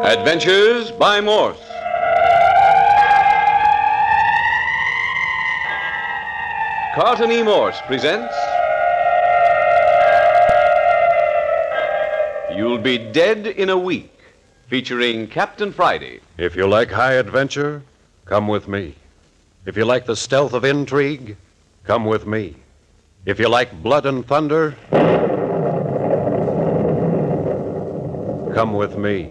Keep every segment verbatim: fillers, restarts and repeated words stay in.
Adventures by Morse. Carlton E. Morse presents You'll Be Dead in a Week, featuring Captain Friday. If you like high adventure, come with me. If you like the stealth of intrigue, come with me. If you like blood and thunder, come with me.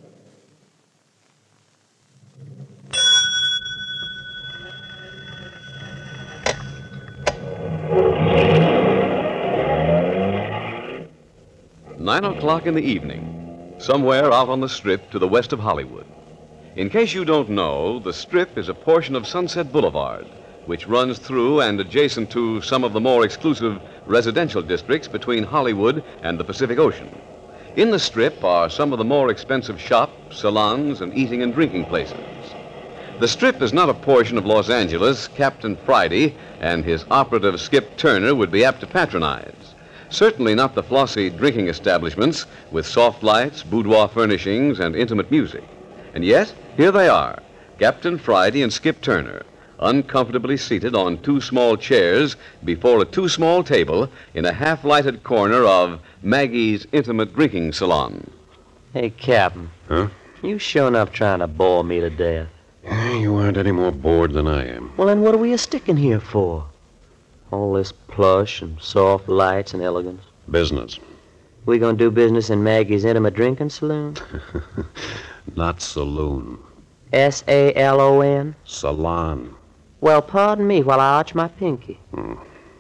Nine o'clock in the evening, somewhere out on the Strip to the west of Hollywood. In case you don't know, the Strip is a portion of Sunset Boulevard, which runs through and adjacent to some of the more exclusive residential districts between Hollywood and the Pacific Ocean. In the Strip are some of the more expensive shops, salons, and eating and drinking places. The Strip is not a portion of Los Angeles Captain Friday and his operative Skip Turner would be apt to patronize. Certainly not the flossy drinking establishments with soft lights, boudoir furnishings, and intimate music. And yet, here they are, Captain Friday and Skip Turner, uncomfortably seated on two small chairs before a too small table in a half-lighted corner of Maggie's intimate drinking salon. Hey, Captain. Huh? You sure enough trying to bore me to death. You aren't any more bored than I am. Well, then what are we a-sticking here for? All this plush and soft lights and elegance. Business. We gonna do business in Maggie's intimate drinking saloon? Not saloon. S A L O N? Salon. Well, pardon me while I arch my pinky. Hmm.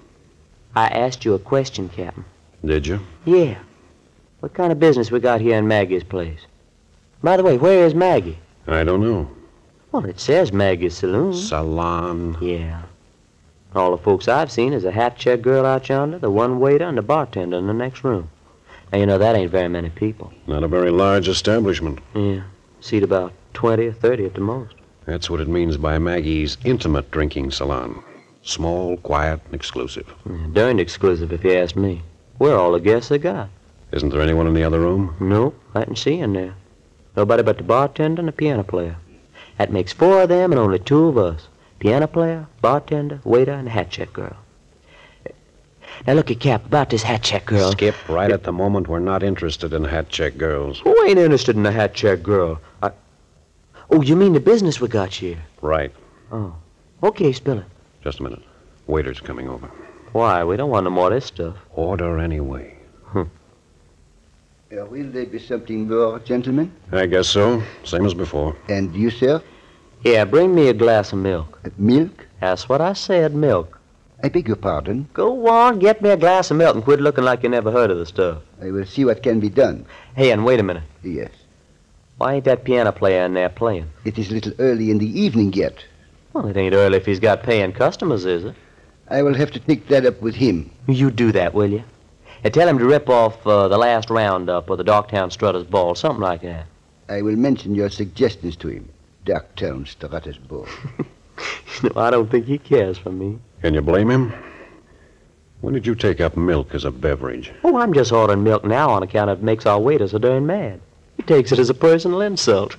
I asked you a question, Captain. Did you? Yeah. What kind of business we got here in Maggie's place? By the way, where is Maggie? I don't know. Well, it says Maggie's saloon. Salon. Yeah. All the folks I've seen is a hat-check girl out yonder, the one waiter, and the bartender in the next room. Now, you know, that ain't very many people. Not a very large establishment. Yeah. Seat about twenty or thirty at the most. That's what it means by Maggie's intimate drinking salon. Small, quiet, and exclusive. Yeah, darned exclusive, if you ask me. We're all the guests they got. Isn't there anyone in the other room? Nope, I didn't see in there. Nobody but the bartender and the piano player. That makes four of them and only two of us. Piano player, bartender, waiter, and hat-check girl. Now, look at Cap, about this hat-check girl. Skip, right at the moment, we're not interested in hat-check girls. Who ain't interested in the hat-check girl? I... Oh, you mean the business we got here? Right. Oh. Okay, spill it. Just a minute. Waiter's coming over. Why? We don't want no more of this stuff. Order anyway. Hmm. Uh, will there be something more, gentlemen? I guess so. Same as before. And you, sir? Yeah, bring me a glass of milk. Uh, milk? That's what I said, milk. I beg your pardon. Go on, get me a glass of milk and quit looking like you never heard of the stuff. I will see what can be done. Hey, and wait a minute. Yes. Why ain't that piano player in there playing? It is a little early in the evening yet. Well, it ain't early if he's got paying customers, is it? I will have to take that up with him. You do that, will you? And tell him to rip off uh, the last roundup or the Darktown Strutters Ball, something like that. I will mention your suggestions to him. Darktown Strutters Ball. No, I don't think he cares for me. Can you blame him? When did you take up milk as a beverage? Oh, I'm just ordering milk now on account of it makes our waiter so darn mad. He takes it as a personal insult.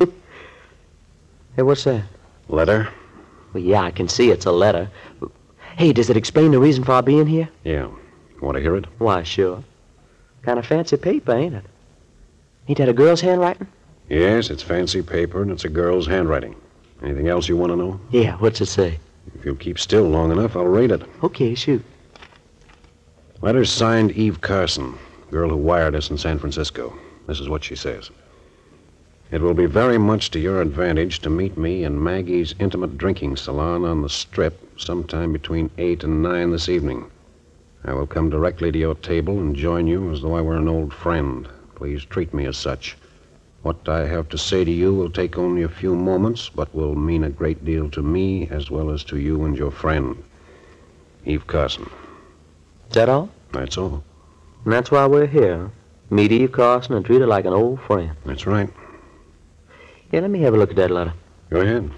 Hey, what's that? Letter? Well, yeah, I can see it's a letter. Hey, does it explain the reason for our being here? Yeah. Want to hear it? Why, sure. Kind of fancy paper, ain't it? Ain't that a girl's handwriting? Yes, it's fancy paper and it's a girl's handwriting. Anything else you want to know? Yeah, what's it say? If you'll keep still long enough, I'll read it. Okay, shoot. Letter's signed Eve Carson, girl who wired us in San Francisco. This is what she says. It will be very much to your advantage to meet me in Maggie's intimate drinking salon on the Strip sometime between eight and nine this evening. I will come directly to your table and join you as though I were an old friend. Please treat me as such. What I have to say to you will take only a few moments, but will mean a great deal to me as well as to you and your friend, Eve Carson. Is that all? That's all. And that's why we're here, huh? Meet Eve Carson and treat her like an old friend. That's right. Yeah, let me have a look at that letter. Go ahead.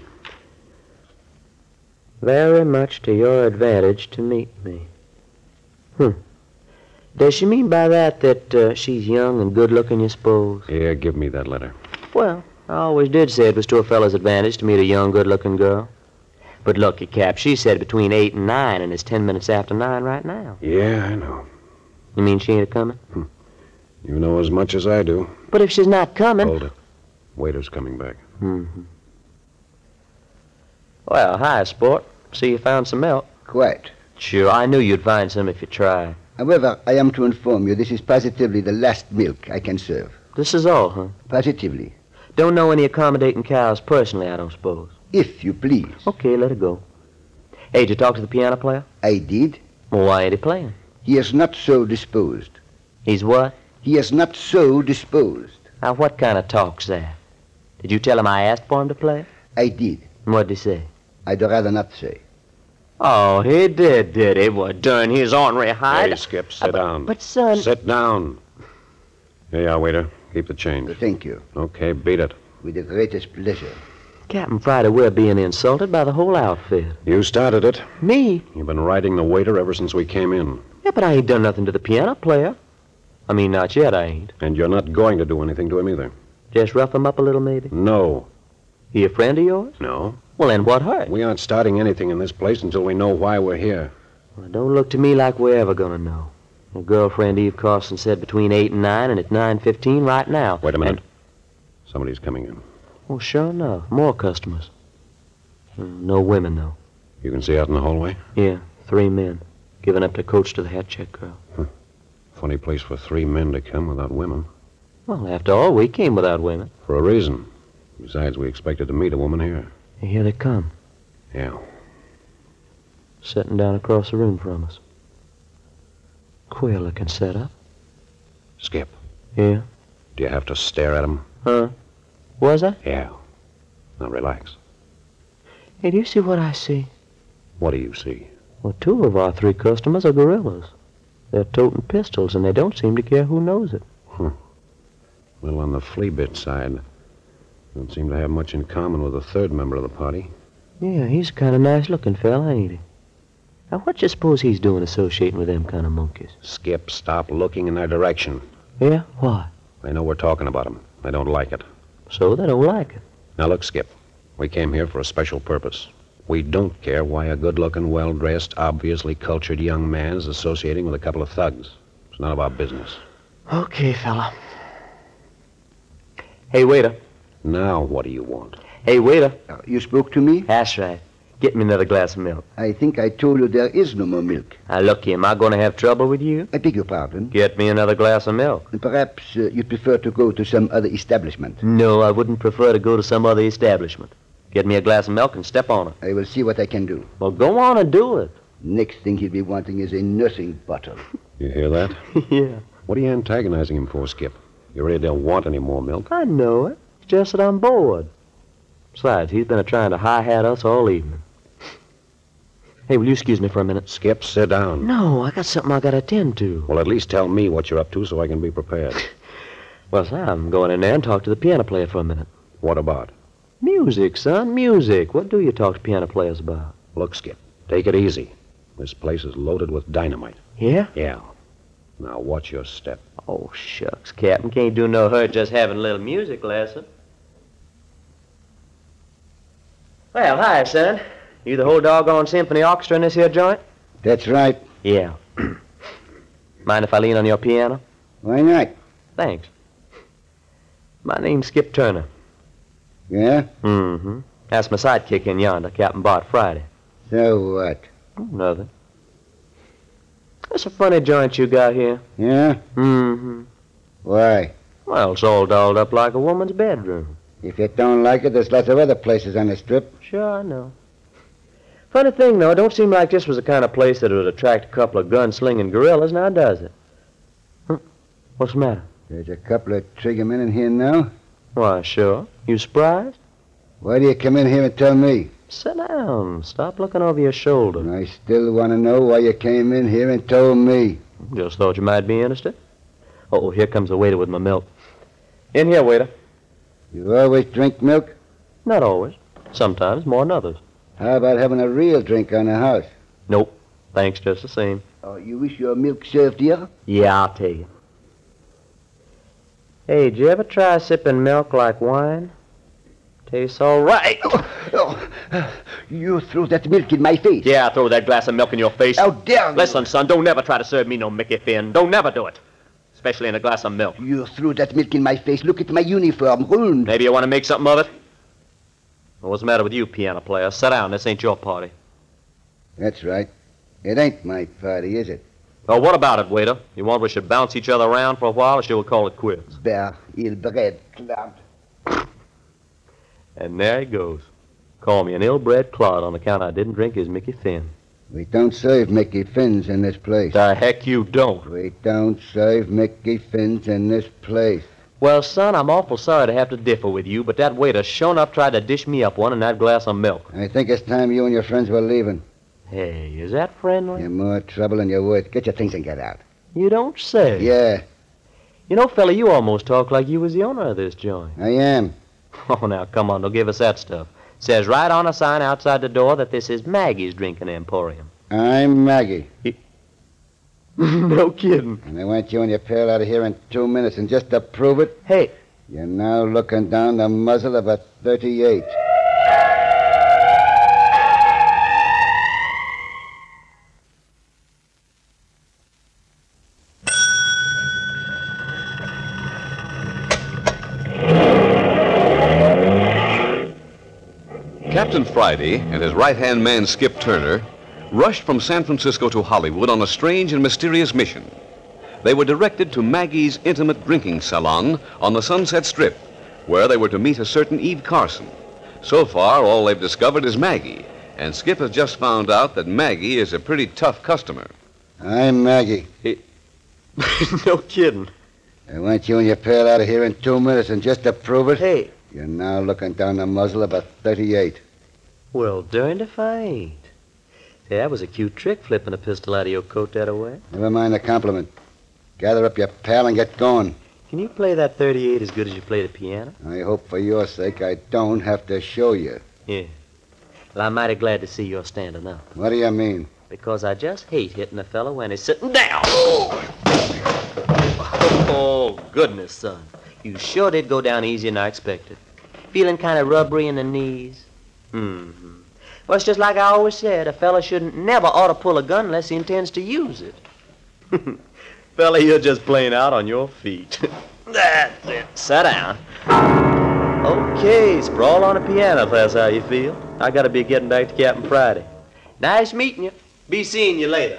Very much to your advantage to meet me. Hmm. Does she mean by that that uh, she's young and good-looking, you suppose? Yeah, give me that letter. Well, I always did say it was to a fellow's advantage to meet a young, good-looking girl. But looky, Cap, she said between eight and nine, and it's ten minutes after nine right now. Yeah, I know. You mean she ain't a-coming? You know as much as I do. But if she's not coming... Hold it. Waiter's coming back. Mm-hmm. Well, hi, sport. See you found some milk. Quite. Sure, I knew you'd find some if you tried. However, I am to inform you this is positively the last milk I can serve. This is all, huh? Positively. Don't know any accommodating cows personally, I don't suppose. If you please. Okay, let it go. Hey, did you talk to the piano player? I did. Well, why ain't he playing? He is not so disposed. He's what? He is not so disposed. Now, what kind of talk's that? Did you tell him I asked for him to play? I did. And what'd he say? I'd rather not say. Oh, he did, did he? Well, darn his ornery hide. Hey, Skip, sit Uh, but- down. But, son... Sit down. Here you are, waiter. Keep the change. Thank you. Okay, beat it. With the greatest pleasure. Captain Friday, we're being insulted by the whole outfit. You started it. Me? You've been riding the waiter ever since we came in. Yeah, but I ain't done nothing to the piano player. I mean, not yet, I ain't. And you're not going to do anything to him either. Just rough him up a little, maybe? No. He a friend of yours? No. Well, then what hurt? We aren't starting anything in this place until we know why we're here. Well, it don't look to me like we're ever gonna know. Your girlfriend Eve Carson said between eight and nine, and it's nine fifteen right now. Wait a minute. And- Somebody's coming in. Oh, sure enough. More customers. Mm, No women, though. You can see out in the hallway? Yeah, three men. Giving up their coats to the hat check girl. Funny place for three men to come without women. Well, after all, we came without women. For a reason. Besides, we expected to meet a woman here. And here they come, Yeah. sitting down across the room from us. Queer-looking setup. Skip, Yeah? do you have to stare at him? Huh? Was I? Yeah. Now relax. Hey, do you see what I see? What do you see? Well, two of our three customers are gorillas. They're toting pistols, and they don't seem to care who knows it. Well, on the flea bit side, don't seem to have much in common with the third member of the party. Yeah, he's a kind of nice-looking fella, ain't he? Now, what you suppose he's doing associating with them kind of monkeys? Skip, stop looking in their direction. Yeah? Why? I know we're talking about them. I don't like it. So they don't like it. Now look, Skip. We came here for a special purpose. We don't care why a good-looking, well-dressed, obviously cultured young man is associating with a couple of thugs. It's none of our business. Okay, fella. Hey, waiter. Now what do you want? Hey, waiter. Uh, you spoke to me? That's right. Get me another glass of milk. I think I told you there is no more milk. Now, look, am I going to have trouble with you? I beg your pardon. Get me another glass of milk. And perhaps uh, you'd prefer to go to some other establishment. No, I wouldn't prefer to go to some other establishment. Get me a glass of milk and step on it. I will see what I can do. Well, go on and do it. Next thing he'll be wanting is a nursing bottle. You hear that? Yeah, What are you antagonizing him for, Skip? You really don't want any more milk? I know it. It's just that I'm bored. Besides, he's been a trying to hi-hat us all evening. Hey, will you excuse me for a minute? Skip, sit down. No, I got something I got to attend to. Well, at least tell me what you're up to so I can be prepared. Well, sir, I'm going in there and talk to the piano player for a minute. What about? Music, son, music. What do you talk to piano players about? Look, Skip, take it easy. This place is loaded with dynamite. Yeah? Yeah. Now watch your step. Oh, shucks, Captain. Can't do no hurt just having a little music lesson. Well, hi, son. You the whole doggone symphony orchestra in this here joint? That's right. Yeah. Mind if I lean on your piano? Why not? Thanks. My name's Skip Turner. Yeah? Mm-hmm. That's my sidekick in yonder, Captain Bart Friday. So what? Oh, nothing. That's a funny joint you got here. Yeah? Mm-hmm. Why? Well, it's all dolled up like a woman's bedroom. If you don't like it, there's lots of other places on the strip. Sure, I know. Funny thing, though, it don't seem like this was the kind of place that would attract a couple of gun-slinging gorillas, now does it? Huh? What's the matter? There's a couple of trigger men in here now. Why, sure. You surprised? Why do you come in here and tell me? Sit down. Stop looking over your shoulder. I still want to know why you came in here and told me. Just thought you might be interested. Oh, here comes the waiter with my milk. In here, waiter. You always drink milk? Not always. Sometimes more than others. How about having a real drink on the house? Nope. Thanks just the same. Oh, you wish your milk served here? Yeah, I'll tell you. Hey, did you ever try sipping milk like wine? Tastes all right. Oh, oh, you threw that milk in my face. Yeah, throw that glass of milk in your face. How dare you? Listen, son, don't never try to serve me no Mickey Finn. Don't never do it. Especially in a glass of milk. You threw that milk in my face. Look at my uniform, ruined. Maybe you want to make something of it? Well, what's the matter with you, piano player? Sit down. This ain't your party. That's right. It ain't my party, is it? Oh, what about it, waiter? You want we should bounce each other around for a while, or should we call it quits? Bear, il bread cloud. And there he goes. Call me an ill-bred clod on account I didn't drink his Mickey Finn. We don't serve Mickey Fins in this place. The heck you don't. We don't serve Mickey Fins in this place. Well, son, I'm awful sorry to have to differ with you, but that waiter sure enough tried to dish me up one in that glass of milk. I think it's time you and your friends were leaving. Hey, is that friendly? You're more trouble than you're worth. Get your things and get out. You don't say. Yeah, You know, fella, you almost talk like you was the owner of this joint. I am. Oh, now, come on, don't give us that stuff. Says right on a sign outside the door that this is Maggie's Drinking Emporium. I'm Maggie. No kidding. And I want you and your pal out of here in two minutes. And just to prove it, Hey, you're now looking down the muzzle of a thirty-eight. Captain Friday and his right-hand man, Skip Turner, rushed from San Francisco to Hollywood on a strange and mysterious mission. They were directed to Maggie's intimate drinking salon on the Sunset Strip, where they were to meet a certain Eve Carson. So far, all they've discovered is Maggie, and Skip has just found out that Maggie is a pretty tough customer. I'm Maggie. no kidding. I want you and your pal out of here in two minutes. And just to prove it, Hey, you're now looking down the muzzle of a thirty-eight. well, darned if I ain't. Say, that was a cute trick, flipping a pistol out of your coat that way. Never mind the compliment. Gather up your pal and get going. Can you play that thirty-eight as good as you play the piano? I hope for your sake I don't have to show you. Yeah. Well, I'm mighty glad to see you're standing up. What do you mean? Because I just hate hitting a fellow when he's sitting down. Oh, goodness, son. You sure did go down easier than I expected. Feeling kind of rubbery in the knees? Mm-hmm. Well, it's just like I always said. A fella shouldn't never ought to pull a gun unless he intends to use it. Fella, you're just playing out on your feet. That's it. Sit down. Okay, sprawl on the piano if that's how you feel. I gotta be getting back to Captain Friday. Nice meeting you. Be seeing you later.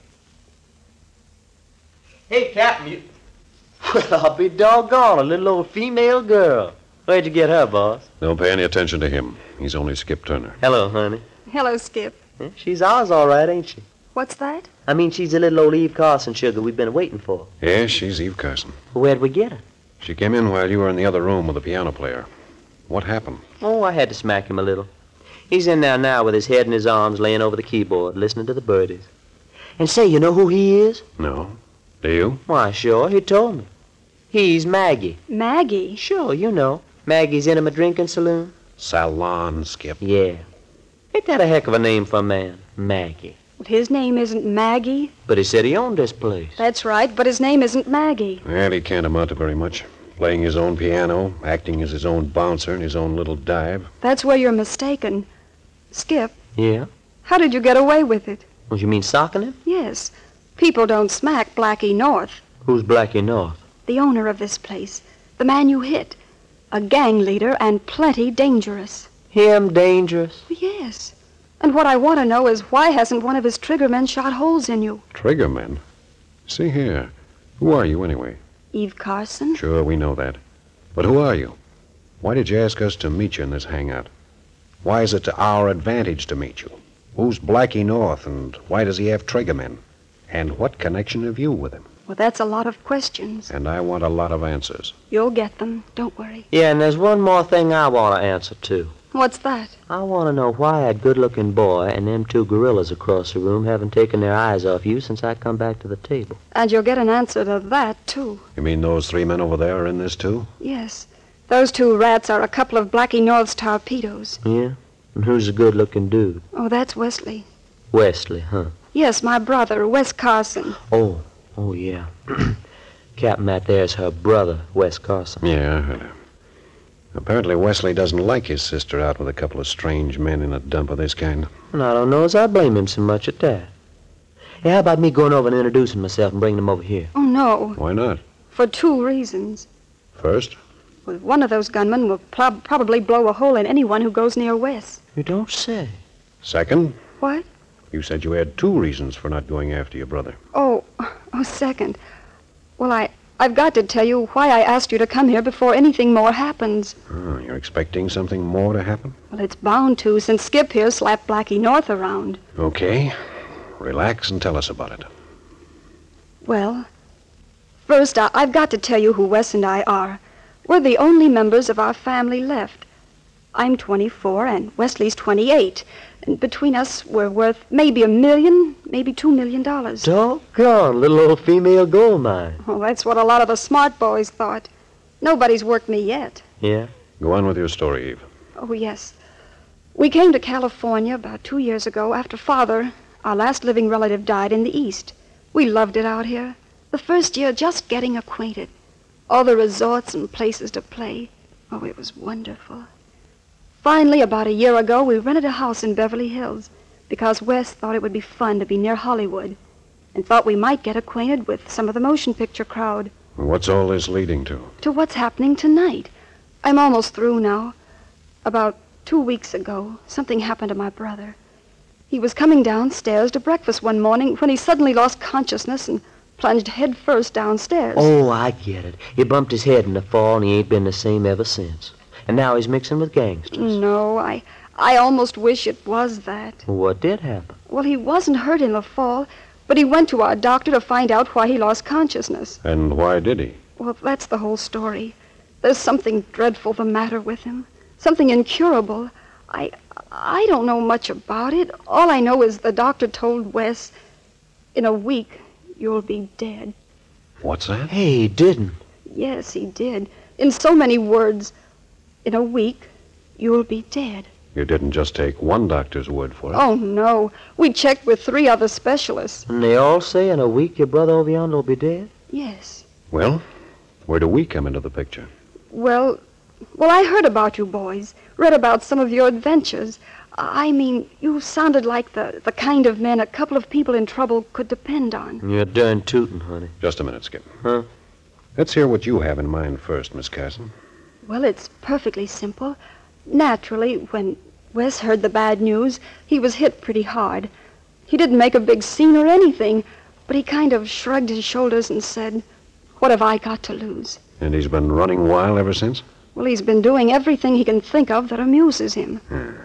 Hey, Captain, you... Well, I'll be doggone, a little old female girl. Where'd you get her, boss? Don't pay any attention to him. He's only Skip Turner. Hello, honey. Hello, Skip. Eh, She's ours all right, ain't she? What's that? I mean, she's the little old Eve Carson sugar we've been waiting for. Yes, she's Eve Carson. Where'd we get her? She came in while you were in the other room with the piano player. What happened? Oh, I had to smack him a little. He's in there now with his head in his arms laying over the keyboard, listening to the birdies. And say, you know who he is? No. Do you? Why, sure, he told me. He's Maggie. Maggie? Sure, you know. Maggie's Intimate Drinking Saloon. Salon, Skip. Yeah. Ain't that a heck of a name for a man? Maggie. Well, his name isn't Maggie. But he said he owned this place. That's right, but his name isn't Maggie. Well, he can't amount to very much. Playing his own piano, acting as his own bouncer in his own little dive. That's where you're mistaken. Skip, Yeah? how did you get away with it? What, you mean socking him? Yes. People don't smack Blackie North, Who's Blackie North? the owner of this place. The man you hit. A gang leader and plenty dangerous. Him dangerous? Yes. And what I want to know is why hasn't one of his triggermen shot holes in you? Triggermen? See here. Who are you, anyway? Eve Carson? Sure, we know that. But who are you? Why did you ask us to meet you in this hangout? Why is it to our advantage to meet you? Who's Blackie North, and why does he have triggermen? And what connection have you with him? Well, that's a lot of questions. And I want a lot of answers. You'll get them. Don't worry. Yeah, and there's one more thing I want to answer to. What's that? I want to know why that good-looking boy and them two gorillas across the room haven't taken their eyes off you since I come back to the table. And you'll get an answer to that, too. You mean those three men over there are in this, too? Yes. Those two rats are a couple of Blackie North's torpedoes. Yeah? And who's the good-looking dude? Oh, that's Wesley. Wesley, huh? Yes, my brother, Wes Carson. Oh, oh, yeah. Captain, that there's her brother, Wes Carson. Yeah, I heard her. Apparently Wesley doesn't like his sister out with a couple of strange men in a dump of this kind. And I don't know as I blame him so much at that. Hey, how about me going over and introducing myself and bringing them over here? Oh, no. Why not? For two reasons. First, Well, one of those gunmen will prob- probably blow a hole in anyone who goes near Wes. You don't say. second, What? you said you had two reasons for not going after your brother. Oh, oh, second. Well, I, I've got to tell you why I asked you to come here before anything more happens. Oh, you're expecting something more to happen? Well, it's bound to, since Skip here slapped Blackie North around. Okay. Relax and tell us about it. Well, first, I, I've got to tell you who Wes and I are. We're the only members of our family left. I'm twenty-four and Wesley's twenty-eight. And between us, we're worth maybe a million, maybe two million dollars. Doggone, little old female gold mine. Well, that's what a lot of the smart boys thought. Nobody's worked me yet. Yeah? Go on with your story, Eve. Oh, yes. We came to California about two years ago after Father, our last living relative, died in the East. We loved it out here. The first year, just getting acquainted. All the resorts and places to play. Oh, it was wonderful. Finally, about a year ago, we rented a house in Beverly Hills because Wes thought it would be fun to be near Hollywood and thought we might get acquainted with some of the motion picture crowd. What's all this leading to? To what's happening tonight. I'm almost through now. About two weeks ago, something happened to my brother. He was coming downstairs to breakfast one morning when he suddenly lost consciousness and plunged head first downstairs. Oh, I get it. He bumped his head in the fall and he ain't been the same ever since. And now he's mixing with gangsters. No, I, I almost wish it was that. What did happen? Well, he wasn't hurt in the fall, but he went to our doctor to find out why he lost consciousness. And why did he? Well, that's the whole story. There's something dreadful the matter with him. Something incurable. I, I don't know much about it. All I know is the doctor told Wes, in a week, you'll be dead. What's that? Hey, he didn't. Yes, he did. In so many words. In a week, you'll be dead. You didn't just take one doctor's word for it. Oh, no. We checked with three other specialists. And they all say in a week your brother over yonder will be dead? Yes. Well, where do we come into the picture? Well, well, I heard about you boys. Read about some of your adventures. I mean, you sounded like the, the kind of men a couple of people in trouble could depend on. You're darn tootin', honey. Just a minute, Skip. Huh? Let's hear what you have in mind first, Miss Carson. Well, it's perfectly simple. Naturally, when Wes heard the bad news, he was hit pretty hard. He didn't make a big scene or anything, but he kind of shrugged his shoulders and said, what have I got to lose? And he's been running wild ever since? Well, he's been doing everything he can think of that amuses him.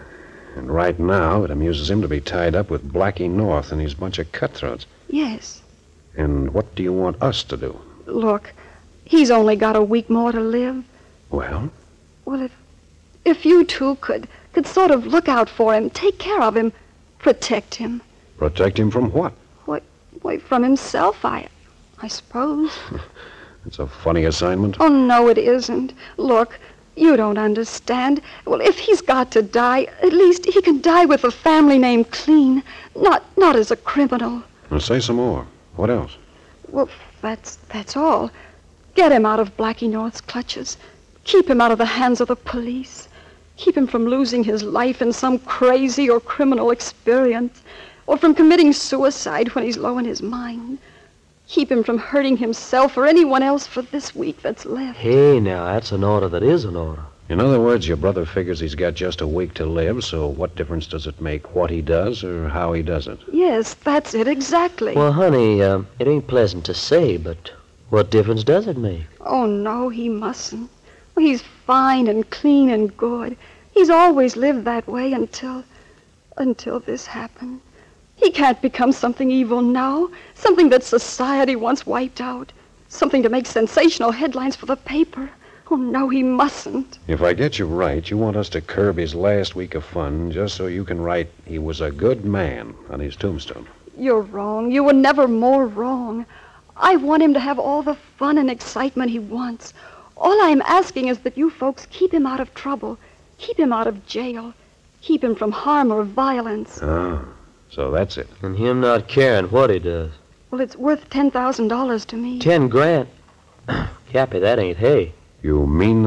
And right now, it amuses him to be tied up with Blackie North and his bunch of cutthroats. Yes. And what do you want us to do? Look, he's only got a week more to live. Well? Well, if if you two could could sort of look out for him, take care of him, protect him. Protect him from what? Why, why from himself, I I suppose. It's a funny assignment. Oh, no, it isn't. Look, you don't understand. Well, if he's got to die, at least he can die with a family name clean, not not as a criminal. Well, say some more. What else? Well, that's that's all. Get him out of Blackie North's clutches. Keep him out of the hands of the police. Keep him from losing his life in some crazy or criminal experience, or from committing suicide when he's low in his mind. Keep him from hurting himself or anyone else for this week that's left. Hey, now, that's an order that is an order. In other words, your brother figures he's got just a week to live, so what difference does it make what he does or how he does it? Yes, that's it, exactly. Well, honey, um, it ain't pleasant to say, but what difference does it make? Oh, no, he mustn't. He's fine and clean and good. He's always lived that way until... until this happened. He can't become something evil now, something that society wants wiped out, something to make sensational headlines for the paper. Oh, no, he mustn't. If I get you right, you want us to curb his last week of fun just so you can write, he was a good man on his tombstone. You're wrong. You were never more wrong. I want him to have all the fun and excitement he wants. All I'm asking is that you folks keep him out of trouble. Keep him out of jail. Keep him from harm or violence. Ah, so that's it. And him not caring what he does. Well, it's worth ten thousand dollars to me. Ten grand? Cappy, that ain't hay. You mean that?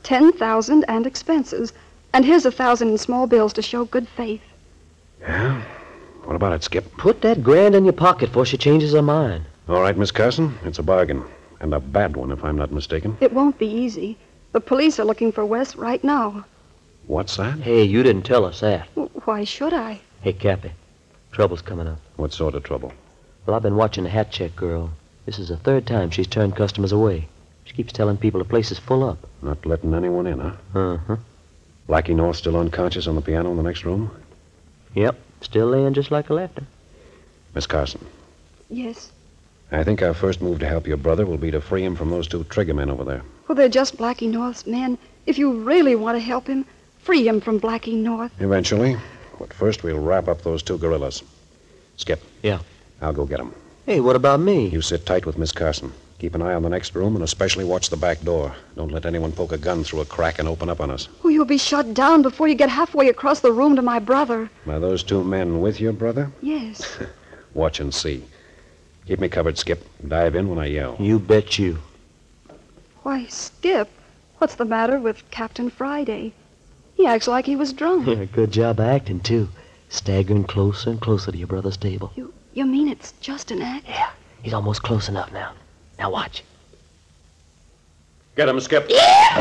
Ten thousand and expenses. And here's a thousand in small bills to show good faith. Yeah? What about it, Skip? Put that grand in your pocket before she changes her mind. All right, Miss Carson. It's a bargain. And a bad one, if I'm not mistaken. It won't be easy. The police are looking for Wes right now. What's that? Hey, you didn't tell us that. W- Why should I? Hey, Cappy, trouble's coming up. What sort of trouble? Well, I've been watching the hat check girl. This is the third time she's turned customers away. She keeps telling people the place is full up. Not letting anyone in, huh? Uh-huh. Blackie North still unconscious on the piano in the next room? Yep, still laying just like I left her. Miss Carson, Yes. I think our first move to help your brother will be to free him from those two trigger men over there. Well, they're just Blackie North's men. If you really want to help him, free him from Blackie North. Eventually. But first we'll wrap up those two gorillas. Skip. Yeah. I'll go get them. Hey, what about me? You sit tight with Miss Carson. Keep an eye on the next room and especially watch the back door. Don't let anyone poke a gun through a crack and open up on us. Oh, you'll be shut down before you get halfway across the room to my brother. Are those two men with your brother? Yes. Watch and see. Keep me covered, Skip. Dive in when I yell. You bet you. Why, Skip, what's the matter with Captain Friday? He acts like he was drunk. Good job acting, too. Staggering closer and closer to your brother's table. You you mean it's just an act? Yeah, he's almost close enough now. Now watch. Get him, Skip.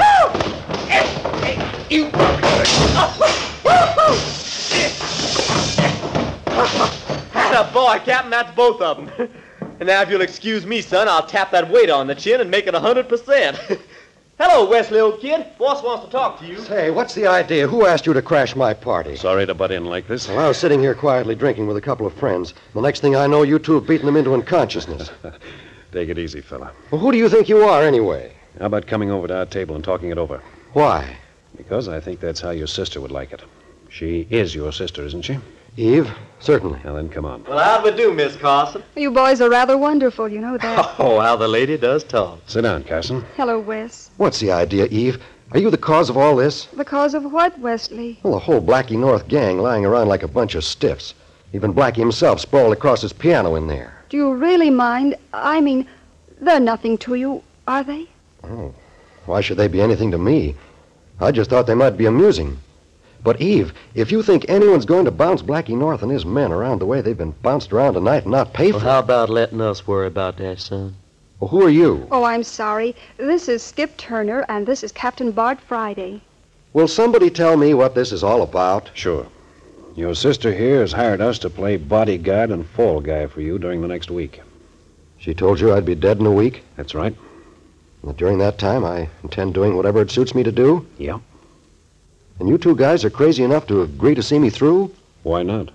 Atta boy, Captain, that's both of them. And now, if you'll excuse me, son, I'll tap that waiter on the chin and make it a hundred percent. Hello, Wesley, old kid. Boss wants to talk to you. Say, what's the idea? Who asked you to crash my party? Sorry to butt in like this. Well, I was sitting here quietly drinking with a couple of friends. The next thing I know, you two have beaten them into unconsciousness. Take it easy, fella. Well, who do you think you are, anyway? How about coming over to our table and talking it over? Why? Because I think that's how your sister would like it. She is your sister, isn't she? Eve? Certainly. Now then, come on. Well, how do we do, Miss Carson? You boys are rather wonderful, you know that. Oh, how the lady does talk. Sit down, Carson. Hello, Wes. What's the idea, Eve? Are you the cause of all this? The cause of what, Wesley? Well, the whole Blackie North gang lying around like a bunch of stiffs. Even Blackie himself sprawled across his piano in there. Do you really mind? I mean, they're nothing to you, are they? Oh, why should they be anything to me? I just thought they might be amusing. But, Eve, if you think anyone's going to bounce Blackie North and his men around the way they've been bounced around tonight and not pay for Well, it... how about letting us worry about that, son? Well, who are you? Oh, I'm sorry. This is Skip Turner, and this is Captain Bart Friday. Will somebody tell me what this is all about? Sure. Your sister here has hired us to play bodyguard and fall guy for you during the next week. She told you I'd be dead in a week? That's right. And that during that time, I intend doing whatever it suits me to do? Yeah. And you two guys are crazy enough to agree to see me through? Why not?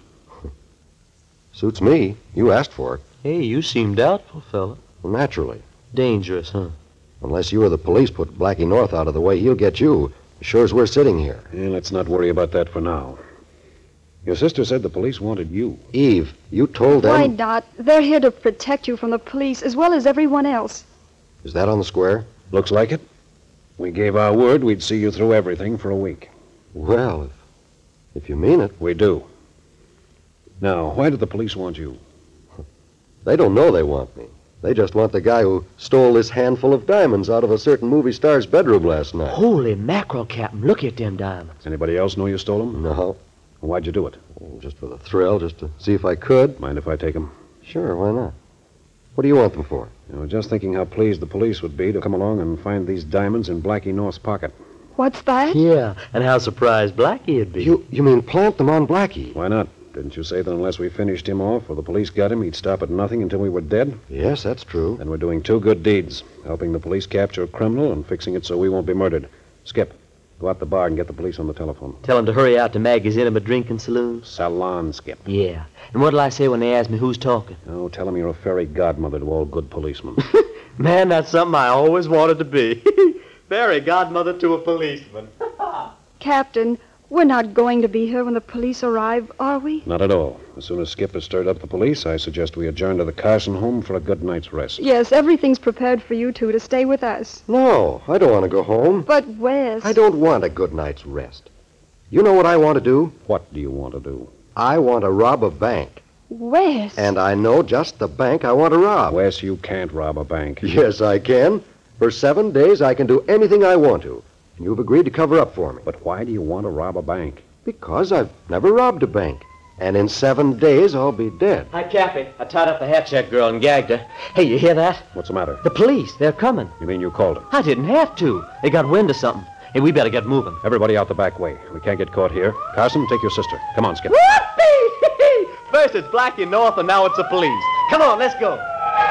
Suits me. You asked for it. Hey, you seem doubtful, fella. Well, naturally. Dangerous, huh? Unless you or the police put Blackie North out of the way, he'll get you, as sure as we're sitting here. Yeah, let's not worry about that for now. Your sister said the police wanted you. Eve, you told them... Why not? They're here to protect you from the police as well as everyone else. Is that on the square? Looks like it. We gave our word we'd see you through everything for a week. Well, if, if you mean it. We do. Now, why did the police want you? They don't know they want me. They just want the guy who stole this handful of diamonds out of a certain movie star's bedroom last night. Holy mackerel, Captain. Look at them diamonds. Anybody else know you stole them? No. Why'd you do it? Just for the thrill, just to see if I could. Mind if I take them? Sure, why not? What do you want them for? You know, just thinking how pleased the police would be to come along and find these diamonds in Blackie North's pocket. What's that? Yeah, and how surprised Blackie'd be. You you mean plant them on Blackie? Why not? Didn't you say that unless we finished him off or the police got him, he'd stop at nothing until we were dead? Yes, that's true. Then we're doing two good deeds, helping the police capture a criminal and fixing it so we won't be murdered. Skip, go out the bar and get the police on the telephone. Tell them to hurry out to Maggie's intimate drinking saloon. Salon, Skip. Yeah. And what'll I say when they ask me who's talking? Oh, tell them you're a fairy godmother to all good policemen. Man, that's something I always wanted to be. Fairy godmother to a policeman. Captain, we're not going to be here when the police arrive, are we? Not at all. As soon as Skip has stirred up the police, I suggest we adjourn to the Carson home for a good night's rest. Yes, everything's prepared for you two to stay with us. No, I don't want to go home. But Wes... I don't want a good night's rest. You know what I want to do? What do you want to do? I want to rob a bank. Wes... And I know just the bank I want to rob. Wes, you can't rob a bank. Yes, I can. For seven days, I can do anything I want to. And you've agreed to cover up for me. But why do you want to rob a bank? Because I've never robbed a bank. And in seven days, I'll be dead. Hi, Cappy. I tied up the hat check girl and gagged her. Hey, you hear that? What's the matter? The police, they're coming. You mean you called them? I didn't have to. They got wind of something. Hey, we better get moving. Everybody out the back way. We can't get caught here. Carson, take your sister. Come on, Skip. Whoopee! First it's Blackie North, and now it's the police. Come on, let's go.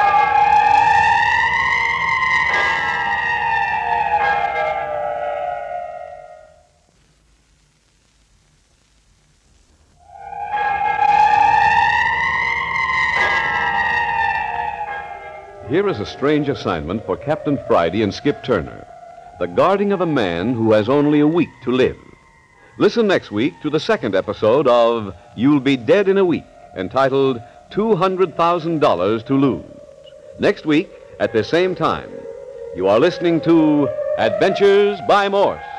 Here is a strange assignment for Captain Friday and Skip Turner. The guarding of a man who has only a week to live. Listen next week to the second episode of You'll Be Dead in a Week, entitled two hundred thousand dollars to Lose. Next week, at the same time, you are listening to Adventures by Morse.